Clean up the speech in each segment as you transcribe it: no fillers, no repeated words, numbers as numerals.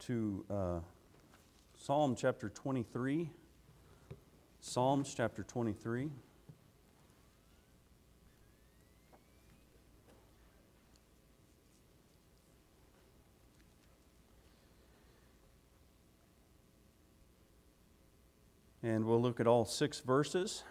to Psalm chapter 23. Psalms chapter 23. And we'll look at all 6 verses.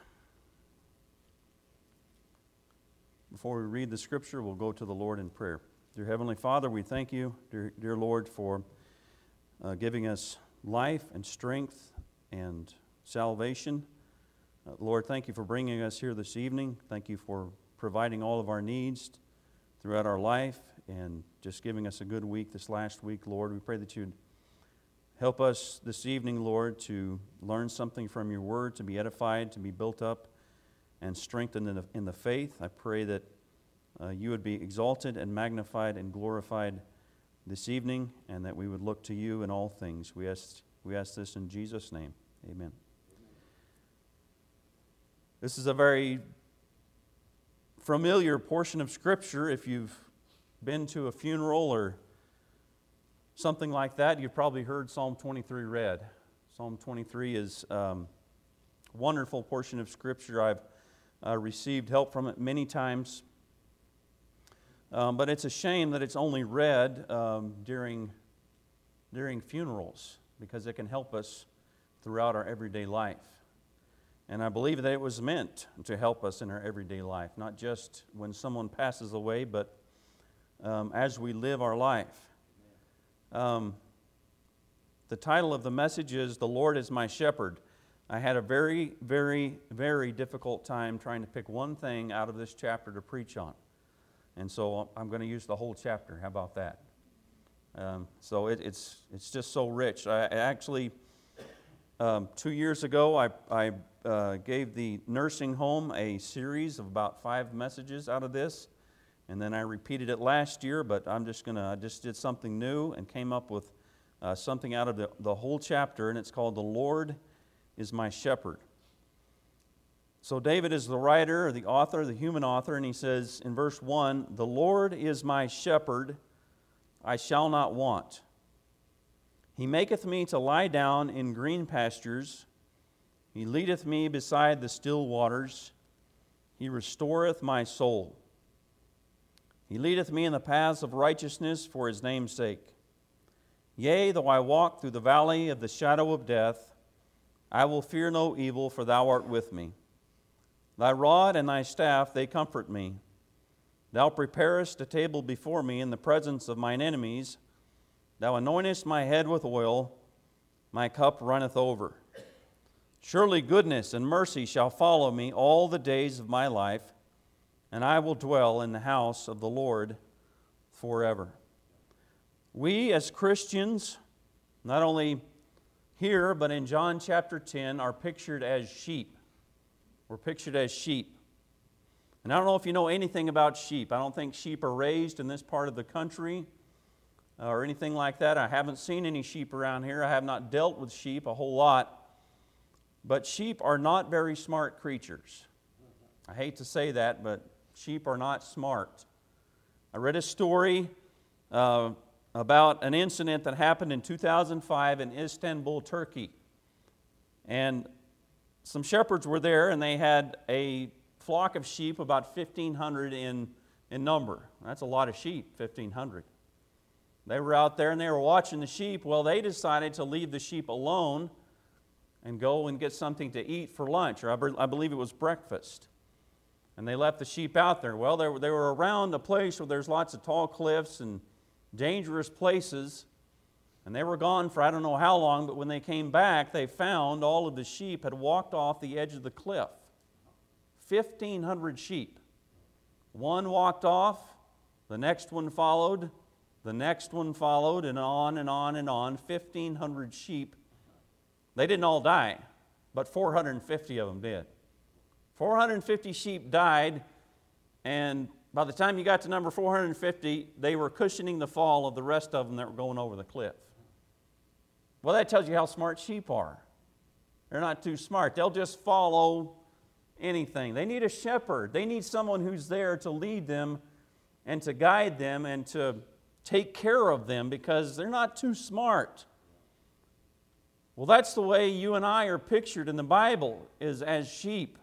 Before we read the scripture, we'll go to the Lord in prayer. Dear Heavenly Father, we thank you, dear Lord, for giving us life and strength and salvation. Lord, thank you for bringing us here this evening. Thank you for providing all of our needs throughout our life and just giving us a good week this last week, Lord. We pray that you'd help us this evening, Lord, to learn something from your word, to be edified, to be built up and strengthened in the faith. I pray that you would be exalted and magnified and glorified this evening, and that we would look to you in all things. We ask this in Jesus' name. Amen. This is a very familiar portion of Scripture. If you've been to a funeral or something like that, you've probably heard Psalm 23 read. Psalm 23 is a wonderful portion of Scripture. I've received help from it many times. But it's a shame that it's only read during funerals, because it can help us throughout our everyday life. And I believe that it was meant to help us in our everyday life, not just when someone passes away, but as we live our life. The title of the message is "The Lord is My Shepherd." I had a very, very, very difficult time trying to pick one thing out of this chapter to preach on. And so I'm going to use the whole chapter. How about that? So it's just so rich. I actually, 2 years ago, I gave the nursing home a series of about 5 messages out of this. And then I repeated it last year, but I just did something new and came up with something out of the whole chapter, and it's called "The Lord is My Shepherd." So David is the writer, the author, the human author, and he says in verse 1, "The Lord is my shepherd, I shall not want. He maketh me to lie down in green pastures. He leadeth me beside the still waters. He restoreth my soul. He leadeth me in the paths of righteousness for His name's sake. Yea, though I walk through the valley of the shadow of death, I will fear no evil, for Thou art with me. Thy rod and Thy staff, they comfort me. Thou preparest a table before me in the presence of mine enemies. Thou anointest my head with oil. My cup runneth over. Surely goodness and mercy shall follow me all the days of my life, and I will dwell in the house of the Lord forever." We as Christians, not only here but in John chapter 10, are pictured as sheep. We're pictured as sheep. And I don't know if you know anything about sheep. I don't think sheep are raised in this part of the country or anything like that. I haven't seen any sheep around here. I have not dealt with sheep a whole lot. But sheep are not very smart creatures. I hate to say that, but sheep are not smart. I read a story about an incident that happened in 2005 in Istanbul, Turkey. And some shepherds were there, and they had a flock of sheep, about 1,500 in number. That's a lot of sheep, 1,500. They were out there, and they were watching the sheep. Well, they decided to leave the sheep alone and go and get something to eat for lunch, or I believe it was breakfast. And they left the sheep out there. Well, they were around a place where there's lots of tall cliffs and dangerous places. And they were gone for I don't know how long, but when they came back, they found all of the sheep had walked off the edge of the cliff. 1,500 sheep. One walked off, the next one followed, the next one followed, and on and on and on. 1,500 sheep. They didn't all die, but 450 of them did. 450 sheep died, and by the time you got to number 450, they were cushioning the fall of the rest of them that were going over the cliff. Well, that tells you how smart sheep are. They're not too smart. They'll just follow anything. They need a shepherd. They need someone who's there to lead them and to guide them and to take care of them because they're not too smart. Well, that's the way you and I are pictured in the Bible, is as sheep.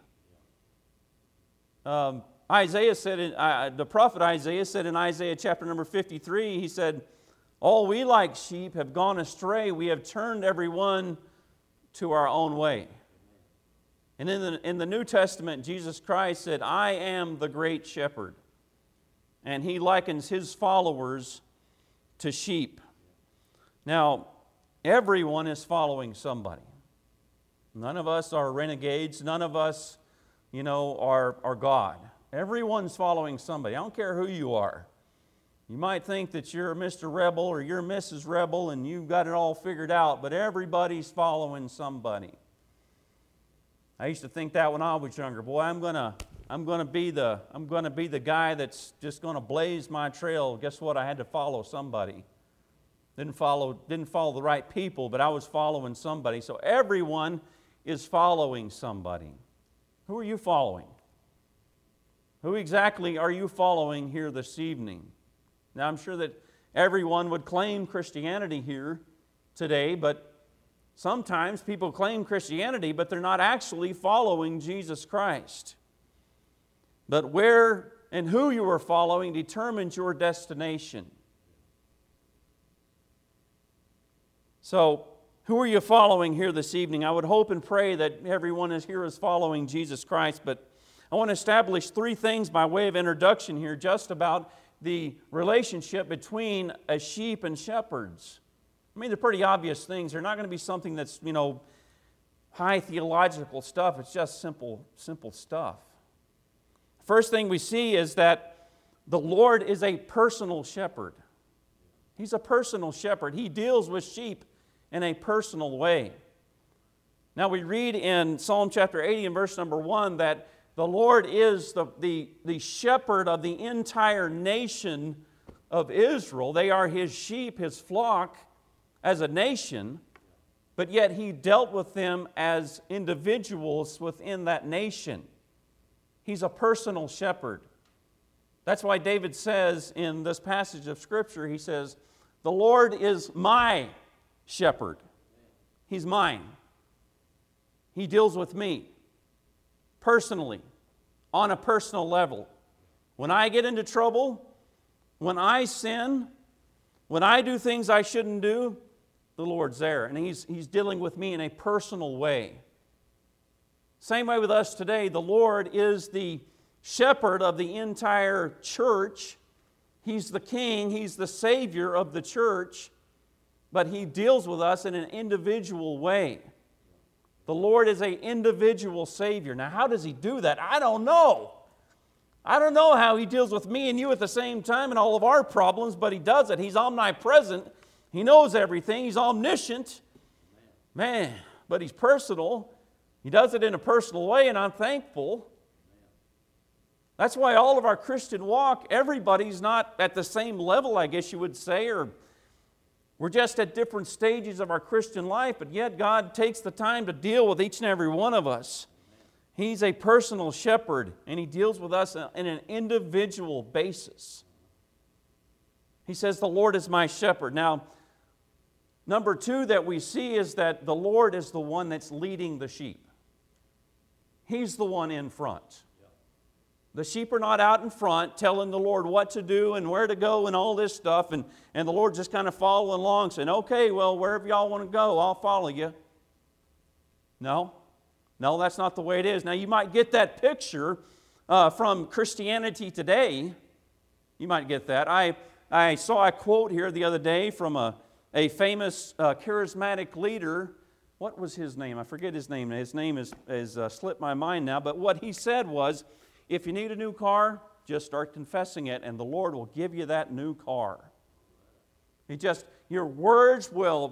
Isaiah said, the prophet Isaiah said in Isaiah chapter number 53, he said, "All we like sheep have gone astray. We have turned everyone to our own way." And in the New Testament, Jesus Christ said, "I am the great shepherd." And He likens His followers to sheep. Now, everyone is following somebody. None of us are renegades. None of us, are God. Everyone's following somebody. I don't care who you are. You might think that you're Mr. Rebel or you're Mrs. Rebel and you've got it all figured out, but everybody's following somebody. I used to think that when I was younger. Boy, I'm gonna be the guy that's just gonna blaze my trail. Guess what? I had to follow somebody. Didn't follow the right people, but I was following somebody. So everyone is following somebody. Who are you following? Who exactly are you following here this evening? Now, I'm sure that everyone would claim Christianity here today, but sometimes people claim Christianity, but they're not actually following Jesus Christ. But where and who you are following determines your destination. So, who are you following here this evening? I would hope and pray that everyone here is following Jesus Christ, but I want to establish three things by way of introduction here just about the relationship between a sheep and shepherds. I mean, they're pretty obvious things. They're not going to be something that's, high theological stuff. It's just simple stuff. First thing we see is that the Lord is a personal shepherd. He's a personal shepherd. He deals with sheep in a personal way. Now we read in Psalm chapter 80 and verse number 1 that the Lord is the shepherd of the entire nation of Israel. They are His sheep, His flock as a nation, but yet He dealt with them as individuals within that nation. He's a personal shepherd. That's why David says in this passage of Scripture, he says, "The Lord is my shepherd." He's mine. He deals with me personally, on a personal level. When I get into trouble, when I sin, when I do things I shouldn't do, the Lord's there. And He's dealing with me in a personal way. Same way with us today. The Lord is the shepherd of the entire church. He's the king. He's the savior of the church. But He deals with us in an individual way. The Lord is an individual Savior. Now, how does He do that? I don't know. I don't know how He deals with me and you at the same time and all of our problems, but He does it. He's omnipresent. He knows everything. He's omniscient. Man, but He's personal. He does it in a personal way, and I'm thankful. That's why all of our Christian walk, everybody's not at the same level, I guess you would say, or we're just at different stages of our Christian life, but yet God takes the time to deal with each and every one of us. He's a personal shepherd, and He deals with us in an individual basis. He says, "The Lord is my shepherd." Now, number two that we see is that the Lord is the one that's leading the sheep. He's the one in front. The sheep are not out in front telling the Lord what to do and where to go and all this stuff, and the Lord just kind of following along saying, "Okay, well, wherever y'all want to go, I'll follow you." No, that's not the way it is. Now, you might get that picture from Christianity Today. You might get that. I saw a quote here the other day from a famous charismatic leader. What was his name? I forget his name. His name has slipped my mind now, but what he said was, if you need a new car, just start confessing it, and the Lord will give you that new car. Your words will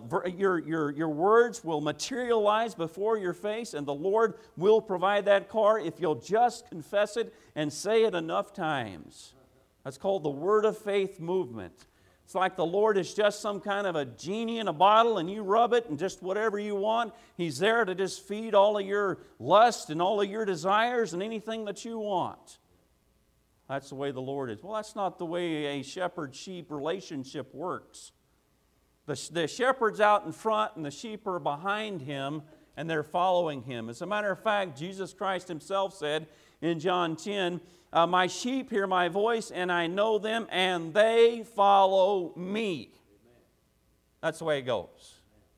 materialize before your face, and the Lord will provide that car if you'll just confess it and say it enough times. That's called the word of faith movement. It's like the Lord is just some kind of a genie in a bottle, and you rub it and just whatever you want. He's there to just feed all of your lust and all of your desires and anything that you want. That's the way the Lord is. Well, that's not the way a shepherd-sheep relationship works. The shepherd's out in front and the sheep are behind him and they're following him. As a matter of fact, Jesus Christ himself said in John 10, my sheep hear my voice and I know them and they follow me. That's the way it goes.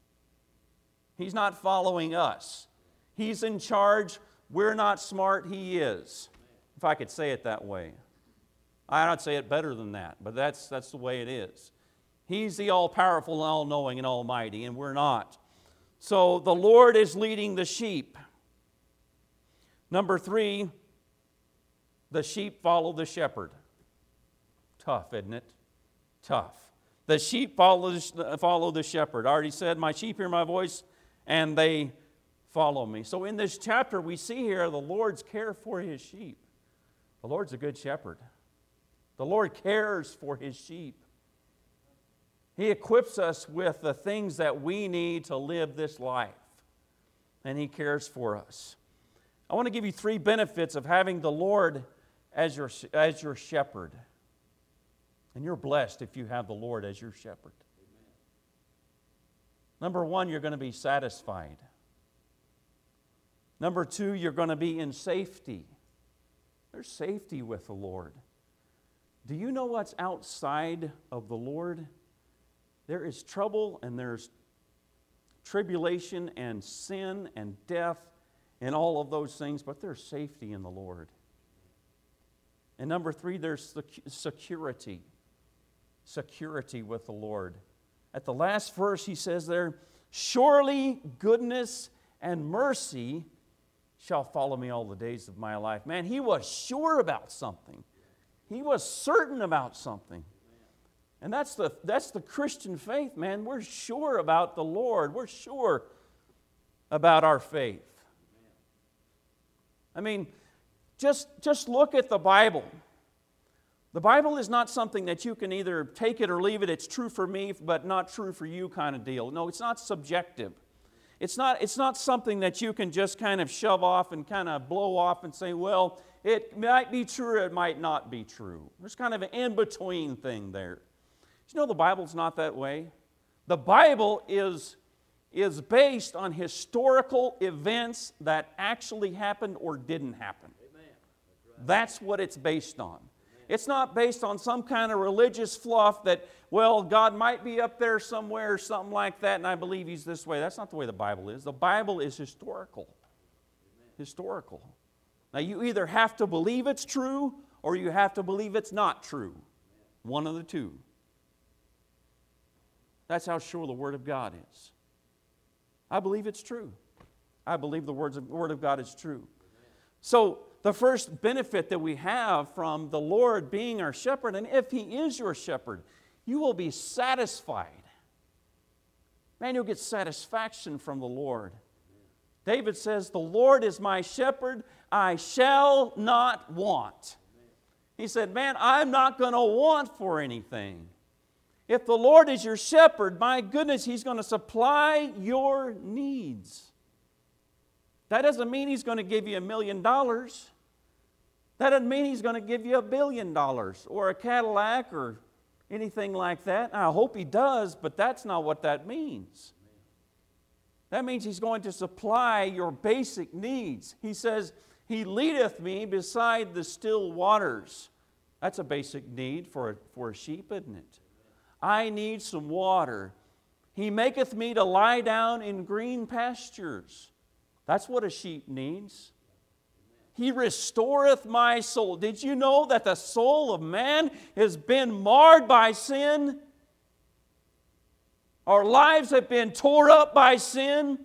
He's not following us. He's in charge. We're not smart. He is. If I could say it that way. I'd say it better than that, but that's the way it is. He's the all-powerful and all-knowing and almighty, and we're not. So the Lord is leading the sheep. Number 3, the sheep follow the shepherd. Tough, isn't it? Tough. The sheep follow the shepherd. I already said, my sheep hear my voice, and they follow me. So in this chapter, we see here the Lord's care for His sheep. The Lord's a good shepherd. The Lord cares for His sheep. He equips us with the things that we need to live this life. And He cares for us. I want to give you 3 benefits of having the Lord as your shepherd. And you're blessed if you have the Lord as your shepherd. Amen. Number 1, you're going to be satisfied. Number 2, you're going to be in safety. There's safety with the Lord. Do you know what's outside of the Lord? There is trouble and there's tribulation and sin and death and all of those things, but there's safety in the Lord. And number 3, there's security. Security with the Lord. At the last verse, he says there, surely goodness and mercy shall follow me all the days of my life. Man, he was sure about something. He was certain about something. And that's the Christian faith, man. We're sure about the Lord. We're sure about our faith. I mean, just look at the Bible. The Bible is not something that you can either take it or leave it. It's true for me, but not true for you kind of deal. No, it's not subjective. It's not something that you can just kind of shove off and kind of blow off and say, well, it might be true or it might not be true. There's kind of an in-between thing there. You know the Bible's not that way? The Bible is based on historical events that actually happened or didn't happen. Amen. That's what it's based on. It's not based on some kind of religious fluff that, well, God might be up there somewhere or something like that, and I believe He's this way. That's not the way the Bible is. The Bible is historical. Amen. Historical. Now, you either have to believe it's true or you have to believe it's not true. Amen. One of the two. That's how sure the Word of God is. I believe it's true. I believe the Word of God is true. Amen. So, the first benefit that we have from the Lord being our shepherd, and if He is your shepherd, you will be satisfied. Man, you'll get satisfaction from the Lord. Amen. David says, the Lord is my shepherd, I shall not want. Amen. He said, man, I'm not going to want for anything. If the Lord is your shepherd, my goodness, He's going to supply your needs. That doesn't mean He's going to give you $1 million. That doesn't mean He's going to give you $1 billion or a Cadillac or anything like that. I hope He does, but that's not what that means. That means He's going to supply your basic needs. He says, He leadeth me beside the still waters. That's a basic need for a sheep, isn't it? I need some water. He maketh me to lie down in green pastures. That's what a sheep needs. He restoreth my soul. Did you know that the soul of man has been marred by sin? Our lives have been tore up by sin.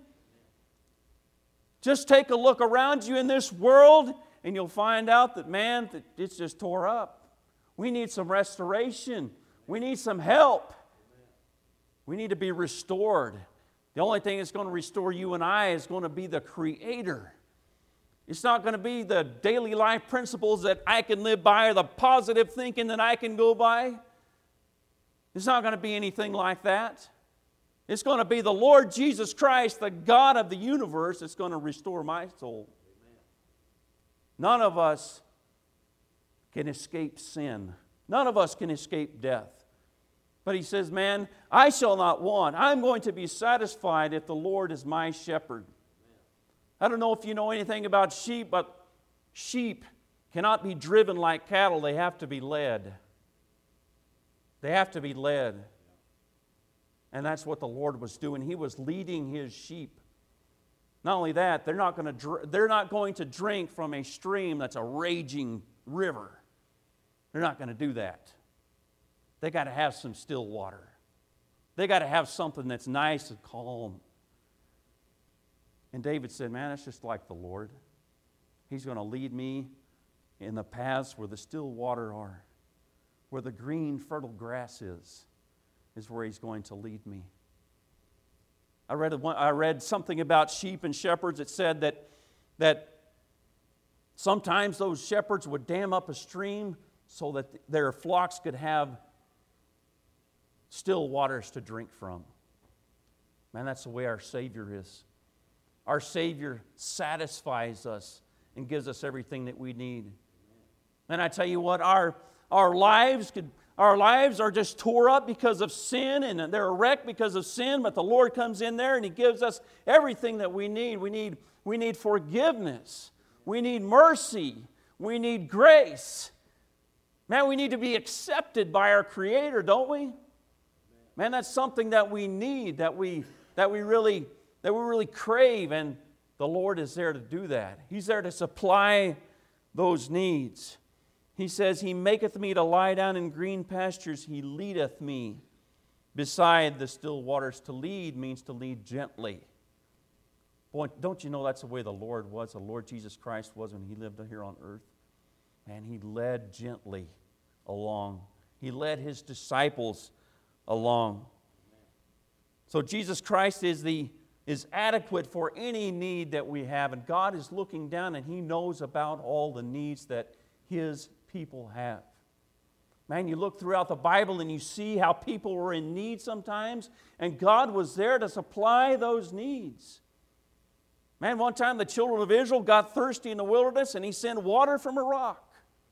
Just take a look around you in this world and you'll find out that, man, that it's just tore up. We need some restoration. We need some help. We need to be restored. The only thing that's going to restore you and I is going to be the Creator. It's not going to be the daily life principles that I can live by or the positive thinking that I can go by. It's not going to be anything like that. It's going to be the Lord Jesus Christ, the God of the universe, that's going to restore my soul. Amen. None of us can escape sin. None of us can escape death. But he says, man, I shall not want. I'm going to be satisfied if the Lord is my shepherd. I don't know if you know anything about sheep, but sheep cannot be driven like cattle. They have to be led. They have to be led. And that's what the Lord was doing. He was leading His sheep. Not only that, they're not going to drink from a stream that's a raging river. They're not going to do that. They got to have some still water. They got to have something that's nice and calm. And David said, man, that's just like the Lord. He's going to lead me in the paths where the still water are, where the green, fertile grass is where He's going to lead me. I read something about sheep and shepherds. It said that sometimes those shepherds would dam up a stream so that their flocks could have still waters to drink from. Man, that's the way our Savior is. Our Savior satisfies us and gives us everything that we need. And I tell you what, our lives are just tore up because of sin, and they're a wreck because of sin, but the Lord comes in there and He gives us everything that we need. We need forgiveness. We need mercy. We need grace. Man, we need to be accepted by our Creator, don't we? Man, that's something that we need, that we really crave, and the Lord is there to do that. He's there to supply those needs. He says, He maketh me to lie down in green pastures. He leadeth me beside the still waters. To lead means to lead gently. Boy, don't you know that's the way the Lord was, the Lord Jesus Christ was when He lived here on earth? And He led gently along. He led His disciples along. So Jesus Christ is adequate for any need that we have. And God is looking down and He knows about all the needs that His people have. Man, you look throughout the Bible and you see how people were in need sometimes, and God was there to supply those needs. Man, one time the children of Israel got thirsty in the wilderness and He sent water from a rock.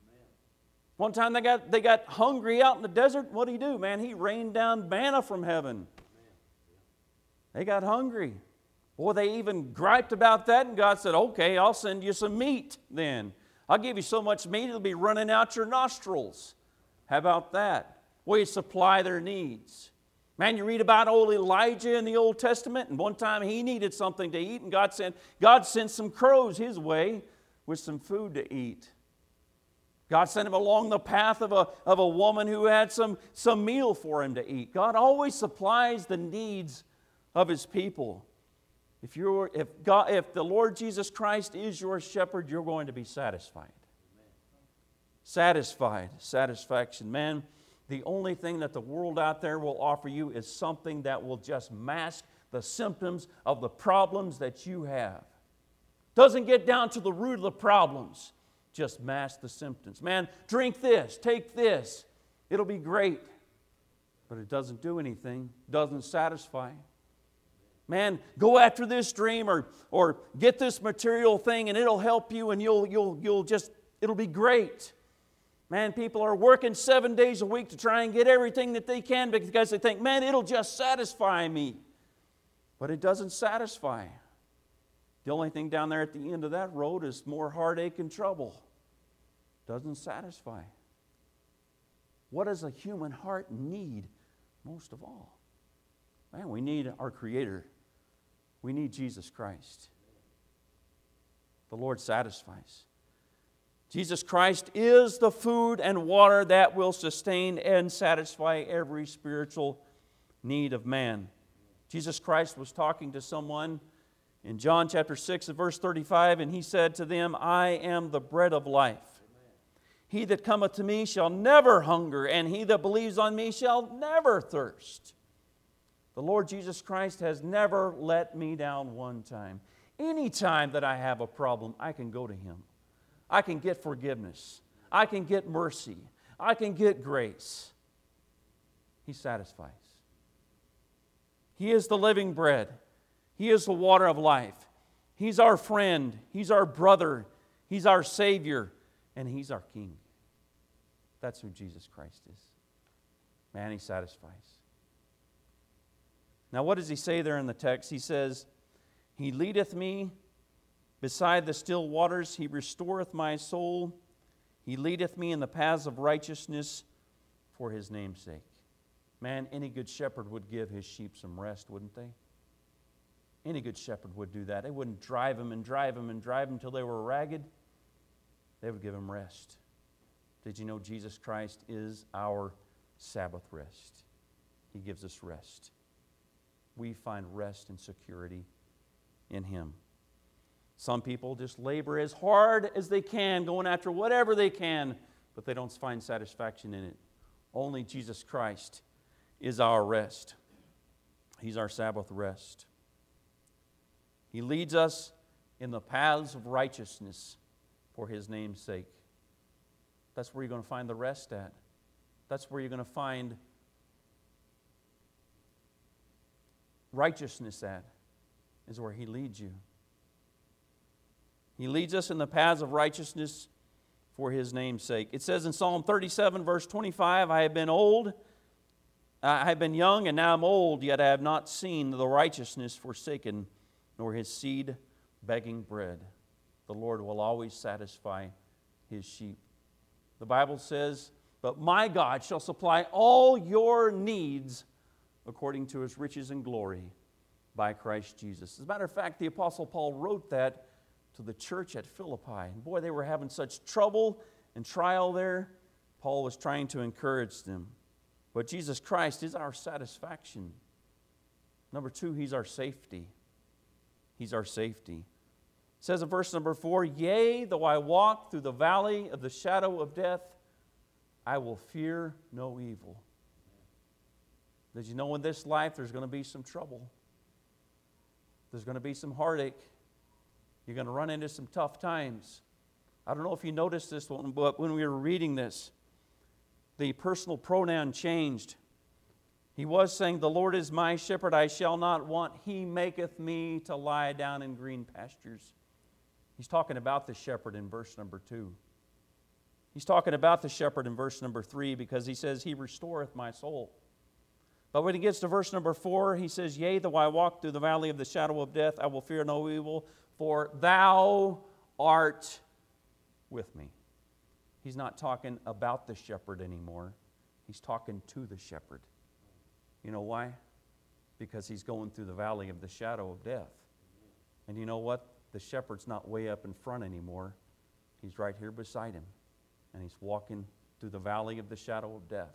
One time they got hungry out in the desert. What did He do? Man, He rained down manna from heaven. They got hungry. Boy, they even griped about that, and God said, okay, I'll send you some meat then. I'll give you so much meat it'll be running out your nostrils. How about that? Well, He supply their needs. Man, you read about old Elijah in the Old Testament, and one time he needed something to eat, and God sent some crows his way with some food to eat. God sent him along the path of a woman who had some meal for him to eat. God always supplies the needs of His people. If the Lord Jesus Christ is your shepherd, you're going to be satisfied. Satisfied, satisfaction. Man, the only thing that the world out there will offer you is something that will just mask the symptoms of the problems that you have. Doesn't get down to the root of the problems. Just mask the symptoms. Man, drink this, take this. It'll be great. But it doesn't do anything. Doesn't satisfy. Man, go after this dream or get this material thing and it'll help you and it'll be great. Man, people are working 7 days a week to try and get everything that they can because they think, man, it'll just satisfy me. But it doesn't satisfy. The only thing down there at the end of that road is more heartache and trouble. Doesn't satisfy. What does a human heart need most of all? Man, we need our Creator. We need Jesus Christ. The Lord satisfies. Jesus Christ is the food and water that will sustain and satisfy every spiritual need of man. Jesus Christ was talking to someone in John chapter 6 and verse 35, and He said to them, I am the bread of life. He that cometh to me shall never hunger, and he that believes on me shall never thirst. The Lord Jesus Christ has never let me down one time. Any time that I have a problem, I can go to Him. I can get forgiveness. I can get mercy. I can get grace. He satisfies. He is the living bread. He is the water of life. He's our friend. He's our brother. He's our Savior. And He's our King. That's who Jesus Christ is. Man, He satisfies. Now, what does He say there in the text? He says, He leadeth me beside the still waters. He restoreth my soul. He leadeth me in the paths of righteousness for His name's sake. Man, any good shepherd would give his sheep some rest, wouldn't they? Any good shepherd would do that. They wouldn't drive them until they were ragged. They would give them rest. Did you know Jesus Christ is our Sabbath rest? He gives us rest. We find rest and security in Him. Some people just labor as hard as they can, going after whatever they can, but they don't find satisfaction in it. Only Jesus Christ is our rest. He's our Sabbath rest. He leads us in the paths of righteousness for His name's sake. That's where you're going to find the rest at. That's where you're going to find righteousness at, is where He leads you. He leads us in the paths of righteousness for His name's sake. It says in Psalm 37, verse 25, I have been young, and now I'm old, yet I have not seen the righteousness forsaken, nor his seed begging bread. The Lord will always satisfy His sheep. The Bible says, but my God shall supply all your needs according to His riches and glory by Christ Jesus. As a matter of fact, the Apostle Paul wrote that to the church at Philippi. And boy, they were having such trouble and trial there. Paul was trying to encourage them. But Jesus Christ is our satisfaction. Number 2, He's our safety. He's our safety. It says in verse number 4, yea, though I walk through the valley of the shadow of death, I will fear no evil. Did you know in this life there's going to be some trouble? There's going to be some heartache. You're going to run into some tough times. I don't know if you noticed this one, but when we were reading this, the personal pronoun changed. He was saying, the Lord is my shepherd, I shall not want. He maketh me to lie down in green pastures. He's talking about the shepherd in verse number 2. He's talking about the shepherd in verse number 3 because he says, He restoreth my soul. But when he gets to verse number 4, he says, yea, though I walk through the valley of the shadow of death, I will fear no evil, for Thou art with me. He's not talking about the shepherd anymore. He's talking to the shepherd. You know why? Because he's going through the valley of the shadow of death. And you know what? The shepherd's not way up in front anymore. He's right here beside him. And he's walking through the valley of the shadow of death.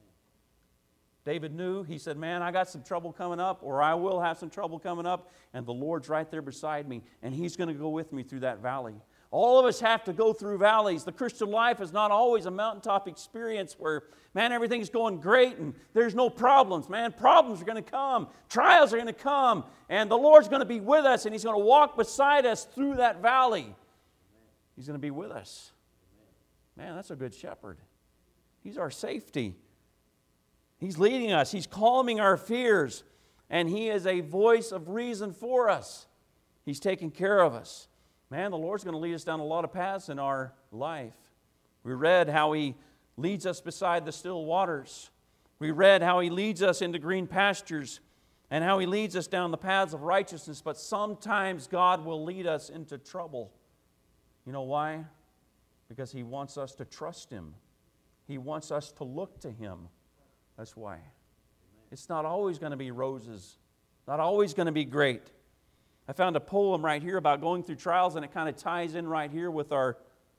David knew, he said, man, I got some trouble coming up, or I will have some trouble coming up, and the Lord's right there beside me, and He's going to go with me through that valley. All of us have to go through valleys. The Christian life is not always a mountaintop experience where, man, everything's going great and there's no problems. Man, problems are going to come. Trials are going to come. And the Lord's going to be with us, and He's going to walk beside us through that valley. He's going to be with us. Man, that's a good shepherd. He's our safety. He's leading us. He's calming our fears. And He is a voice of reason for us. He's taking care of us. Man, the Lord's going to lead us down a lot of paths in our life. We read how He leads us beside the still waters. We read how He leads us into green pastures and how He leads us down the paths of righteousness. But sometimes God will lead us into trouble. You know why? Because He wants us to trust Him. He wants us to look to Him. That's why. It's not always going to be roses. Not always going to be great. I found a poem right here about going through trials, and it kind of ties in right here with our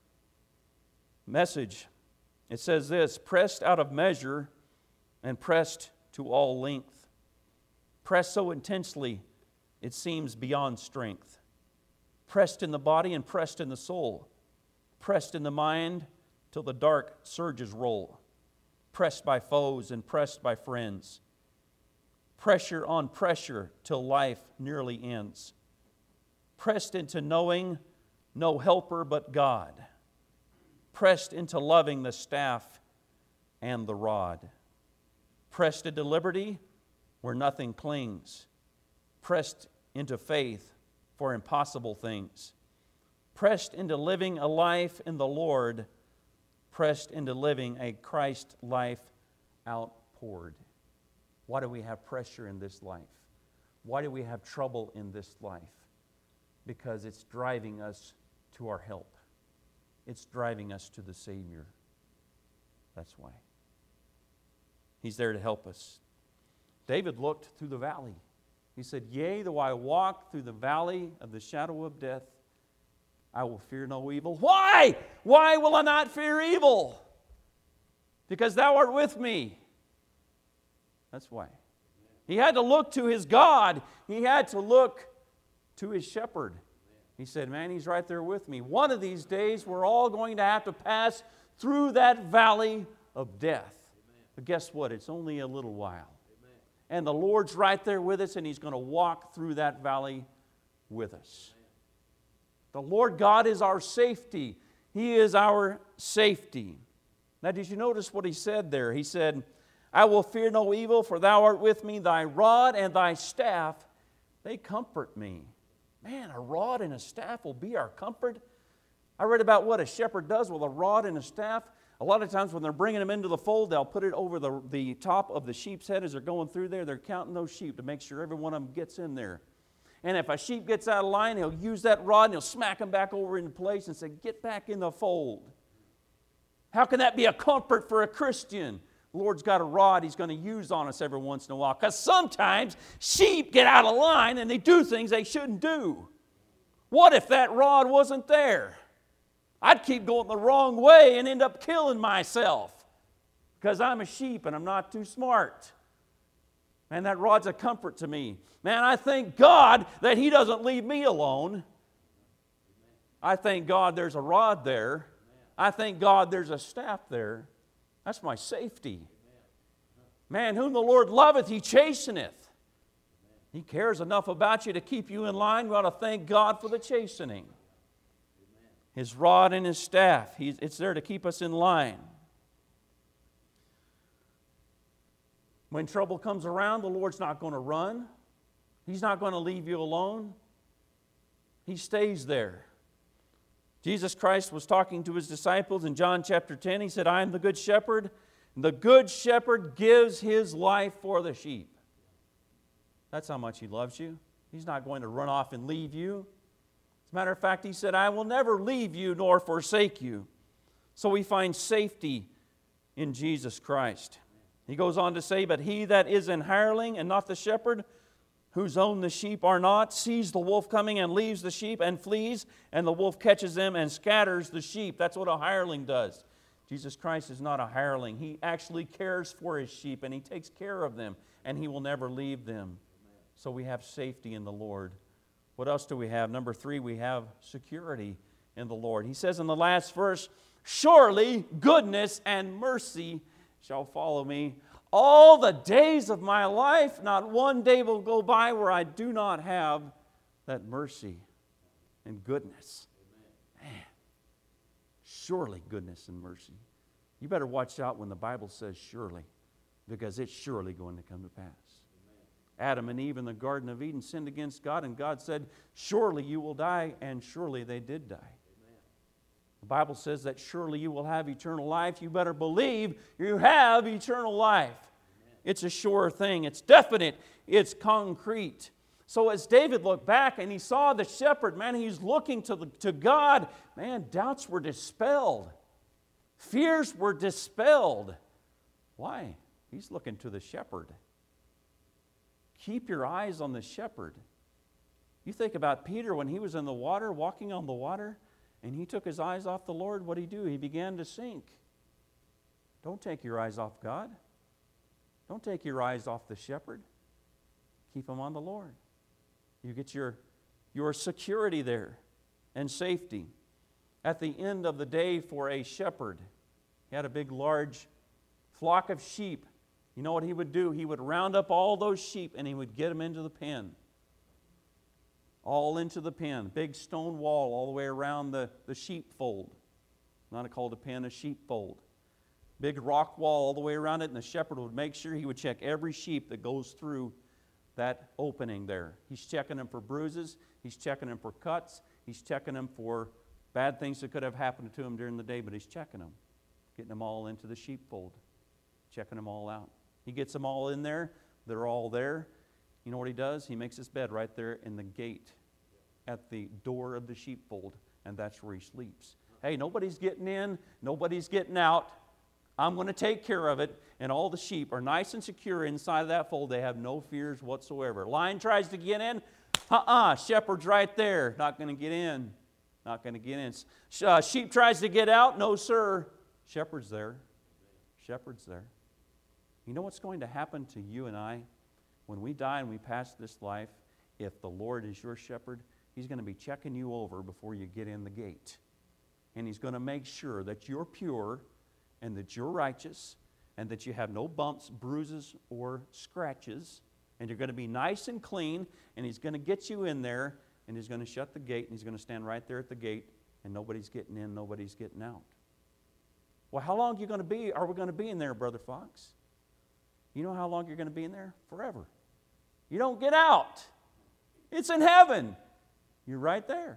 message. It says this, pressed out of measure and pressed to all length. Pressed so intensely, it seems beyond strength. Pressed in the body and pressed in the soul. Pressed in the mind till the dark surges roll. Pressed by foes and pressed by friends. Pressure on pressure till life nearly ends. Pressed into knowing no helper but God. Pressed into loving the staff and the rod. Pressed into liberty where nothing clings. Pressed into faith for impossible things. Pressed into living a life in the Lord. pressed into living a Christ life outpoured. Why do we have pressure in this life? Why do we have trouble in this life? Because it's driving us to our help. It's driving us to the Savior. That's why. He's there to help us. David looked through the valley. He said, "Yea, though I walk through the valley of the shadow of death, I will fear no evil." Why? Why will I not fear evil? Because thou art with me. That's why. He had to look to his God. He had to look to his shepherd. He said, man, he's right there with me. One of these days, we're all going to have to pass through that valley of death. But guess what? It's only a little while. And the Lord's right there with us, and He's going to walk through that valley with us. The Lord God is our safety. He is our safety. Now, did you notice what He said there? He said, I will fear no evil, for Thou art with me. Thy rod and Thy staff, they comfort me. Man, a rod and a staff will be our comfort. I read about what a shepherd does with a rod and a staff. A lot of times when they're bringing them into the fold, they'll put it over the top of the sheep's head as they're going through there. They're counting those sheep to make sure every one of them gets in there. And if a sheep gets out of line, he'll use that rod and he'll smack them back over into place and say, get back in the fold. How can that be a comfort for a Christian? The Lord's got a rod He's going to use on us every once in a while. Because sometimes sheep get out of line and they do things they shouldn't do. What if that rod wasn't there? I'd keep going the wrong way and end up killing myself because I'm a sheep and I'm not too smart. Man, that rod's a comfort to me. Man, I thank God that He doesn't leave me alone. I thank God there's a rod there. I thank God there's a staff there. That's my safety. Man, whom the Lord loveth, He chasteneth. He cares enough about you to keep you in line. We ought to thank God for the chastening. His rod and His staff, it's there to keep us in line. When trouble comes around, the Lord's not going to run. He's not going to leave you alone. He stays there. Jesus Christ was talking to His disciples in John chapter 10. He said, I am the good shepherd. The good shepherd gives his life for the sheep. That's how much He loves you. He's not going to run off and leave you. As a matter of fact, He said, I will never leave you nor forsake you. So we find safety in Jesus Christ. He goes on to say, but he that is an hireling and not the shepherd, whose own the sheep are not, sees the wolf coming and leaves the sheep and flees, and the wolf catches them and scatters the sheep. That's what a hireling does. Jesus Christ is not a hireling. He actually cares for His sheep, and He takes care of them, and He will never leave them. So we have safety in the Lord. What else do we have? Number 3, we have security in the Lord. He says in the last verse, surely goodness and mercy shall follow me all the days of my life. Not one day will go by where I do not have that mercy and goodness. Man, surely goodness and mercy. You better watch out when the Bible says surely, because it's surely going to come to pass. Adam and Eve in the Garden of Eden sinned against God, and God said, surely you will die, and surely they did die. The Bible says that surely you will have eternal life. You better believe you have eternal life. It's a sure thing. It's definite. It's concrete. So as David looked back and he saw the shepherd, man, he's looking to God. Man, doubts were dispelled. Fears were dispelled. Why? He's looking to the shepherd. Keep your eyes on the shepherd. You think about Peter when he was in the water, walking on the water, and he took his eyes off the Lord. What did he do? He began to sink. Don't take your eyes off God. Don't take your eyes off the shepherd. Keep them on the Lord. You get your security there and safety. At the end of the day for a shepherd, he had a big, large flock of sheep. You know what he would do? He would round up all those sheep and he would get them into the pen. All into the pen. Big stone wall all the way around the sheepfold. Not called a pen, a sheepfold. Big rock wall all the way around it, and the shepherd would make sure he would check every sheep that goes through that opening there. He's checking them for bruises. He's checking them for cuts. He's checking them for bad things that could have happened to him during the day, but he's checking them. getting them all into the sheepfold, checking them all out. He gets them all in there. They're all there. You know what he does? He makes his bed right there in the gate at the door of the sheepfold, and that's where he sleeps. Hey, nobody's getting in. Nobody's getting out. I'm going to take care of it. And all the sheep are nice and secure inside of that fold. They have no fears whatsoever. Lion tries to get in. Shepherd's right there. Not going to get in. Not going to get in. Sheep tries to get out. No, sir. Shepherd's there. Shepherd's there. You know what's going to happen to you and I when we die and we pass this life? If the Lord is your shepherd, He's going to be checking you over before you get in the gate. And He's going to make sure that you're pure and that you're righteous and that you have no bumps, bruises, or scratches. And you're going to be nice and clean, and He's going to get you in there, and He's going to shut the gate, and He's going to stand right there at the gate, and nobody's getting in, nobody's getting out. Well, how long are we going to be in there, Brother Fox? You know how long you're going to be in there? Forever. You don't get out. It's in heaven. You're right there.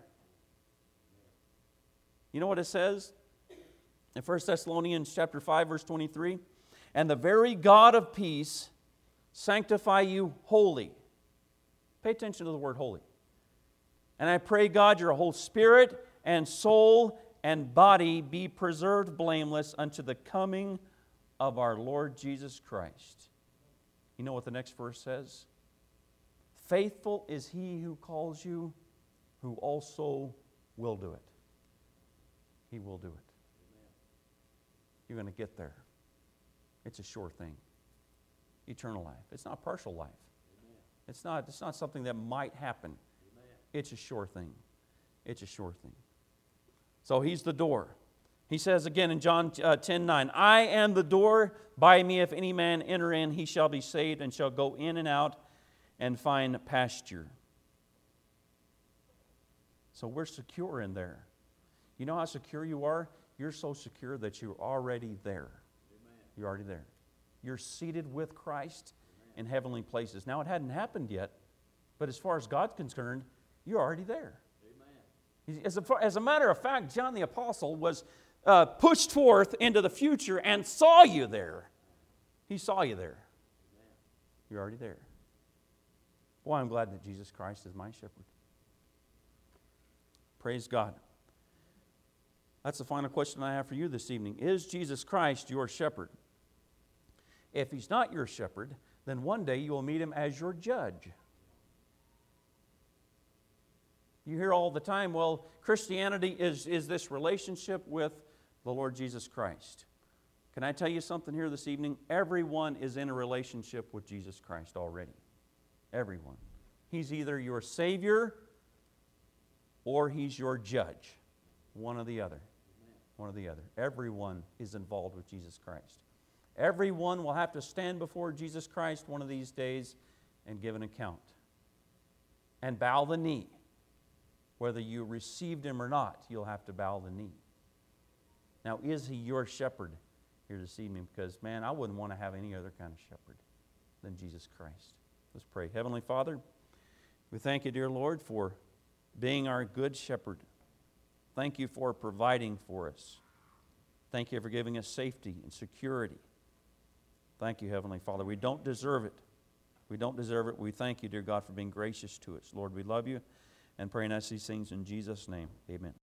You know what it says in 1 Thessalonians chapter 5, verse 23? And the very God of peace sanctify you wholly. Pay attention to the word holy. And I pray, God, your whole spirit and soul and body be preserved blameless unto the coming of our Lord Jesus Christ. You know what the next verse says? Faithful is He who calls you, who also will do it. He will do it. You're going to get there. It's a sure thing. Eternal life. It's not partial life. It's not something that might happen. It's a sure thing. It's a sure thing. So He's the door. He says again in John 10:9, I am the door. By me if any man enter in, he shall be saved and shall go in and out and find pasture. So we're secure in there. You know how secure you are? You're so secure that you're already there. Amen. You're already there. You're seated with Christ in heavenly places. Now, it hadn't happened yet, but as far as God's concerned, you're already there. Amen. As a matter of fact, John the Apostle was pushed forth into the future and saw you there. He saw you there. Amen. You're already there. Boy, I'm glad that Jesus Christ is my shepherd. Praise God. That's the final question I have for you this evening. Is Jesus Christ your shepherd? If He's not your shepherd, then one day you will meet Him as your judge. You hear all the time, well, Christianity is this relationship with the Lord Jesus Christ. Can I tell you something here this evening? Everyone is in a relationship with Jesus Christ already. Everyone. He's either your Savior or He's your judge. One or the other. One or the other. Everyone is involved with Jesus Christ. Everyone will have to stand before Jesus Christ one of these days and give an account. And bow the knee. Whether you received Him or not, you'll have to bow the knee. Now, is He your shepherd here this evening? Because, man, I wouldn't want to have any other kind of shepherd than Jesus Christ. Let's pray. Heavenly Father, we thank You, dear Lord, for being our good shepherd. Thank You for providing for us. Thank You for giving us safety and security. Thank You, Heavenly Father. We don't deserve it. We don't deserve it. We thank You, dear God, for being gracious to us. Lord, we love You and pray and ask these things in Jesus' name. Amen.